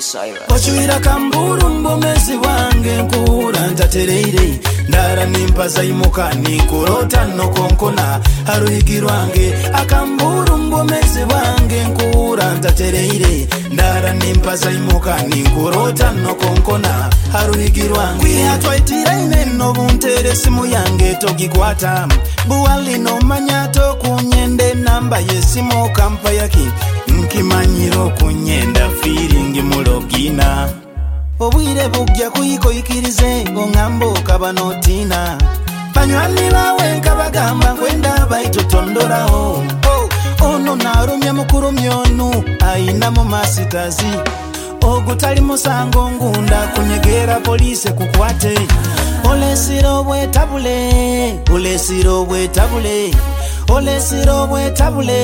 Cyrus. Ochuira kamburu mbomezi wange nkura ntatereire ndara nimpaza imuka nikurota nokonkona haruhigi rwange akamburu mbomezi wange nkura ntatereire ndara nimpaza imuka nikurota nokonkona haruhigi rwange kwihatwaitira ineno buntere simu yange togikwata buwali no manyato kunyende namba yesimu kampa yaki nkimanyiro kunyenda feeling mulogina obwire bugya kuyikoyikirize ongambo kabanotina banywani bawe nkabagamba kwenda baitotondolaho ono narumya mukuru myonu aina mu masitazi ogutali musango ngunda kunyegera polisi kukwate olesiro bwetabule olesiro bwetabule olesiro bwetabule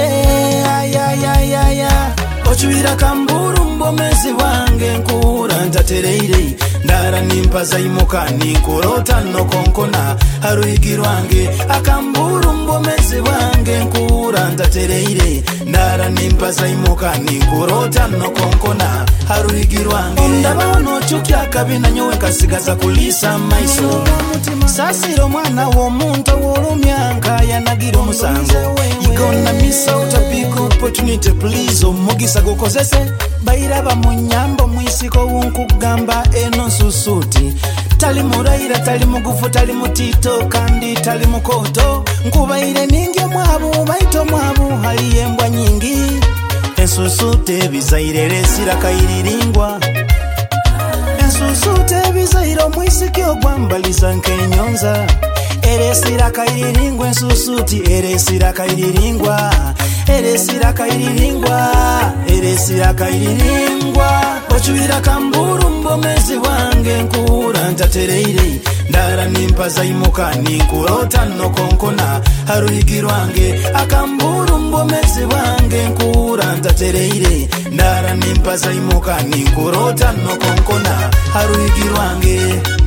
ayayayaya ochuira kamburu mbomezi wange nkura ntatereire ndara nimpaza imuka nikurota nokonkona haruhigi rwange akamburu mbomezi wange nkura ntatereire ndara nimpaza imuka nikurota nokonkona haruhigi rwange ndabaho nochukya kabina nyowe kasigaza kulisa maiso sasiro mwana w'omuntu w'olumyanka yanagira omusango igonna misa utapika opportunity please omugisa gukozese bayiraba mu nyambo mwisiko wunkugamba eno nsusuti tali muraira tali mugufu tali mutito kandi tali mukoto nkubaire ningi mwabu baito mwabu haliyembwa nyingi ensusute bizaire sira kairiringwa ensusute bizaire mwisiki ogwambaliza nkenyonza eresira kairiringwa ensusuti eresira kairiringwa eresira kairiringwa eresira kairiringwa ochuira kamburu mbomezi wange nkura ntatereire ndara nimpaza imuka nikurota nokonkona haruhigi rwange akamburu mbomezi wange nkura ntatereire ndara nimpaza imuka nikurota nokonkona haruhigi rwange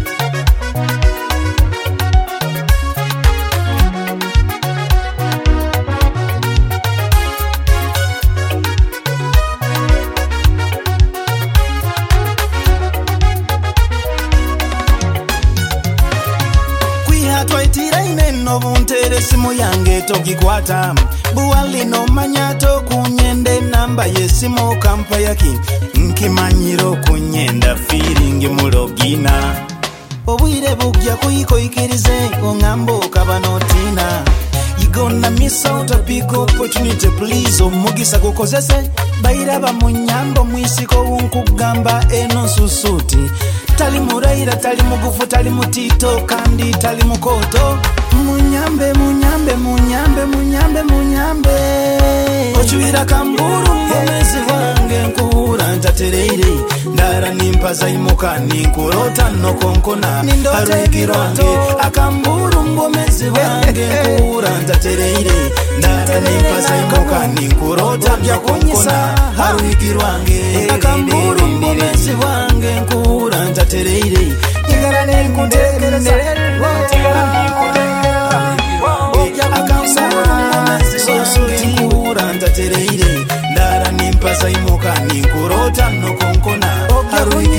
twaitira ineno buntere simu yange togikwata buwali no manyato kunyende namba yesimu kampa yaki nkimanyiro kunyenda feeling mulogina obwire bugya kuyikoyikirize ongambo kabanotina igonna misa utapika opportunity please omugisa gukozese bayiraba mu nyambo mwisiko wunkugamba eno nsusuti tali muraira tali mugufu tali mutito kandi tali mukoto munyambe munyambe munyambe munyambe munyambe ochuira kamburu mbomezi wange nkura ntatereire ndara nimpaza imuka nikurota nokonkona haruhigi rwange akamburu mbomezi wange nkura ntatereire ndara nimpaza imuka nikurota nokonkona haruhigi rwange akamburu mbomezi wange nkura ntatereire tigara nekutekereza tigara nekutekereza ntatereire ndara nimpaza imuka nikurota nokonkona haruhigi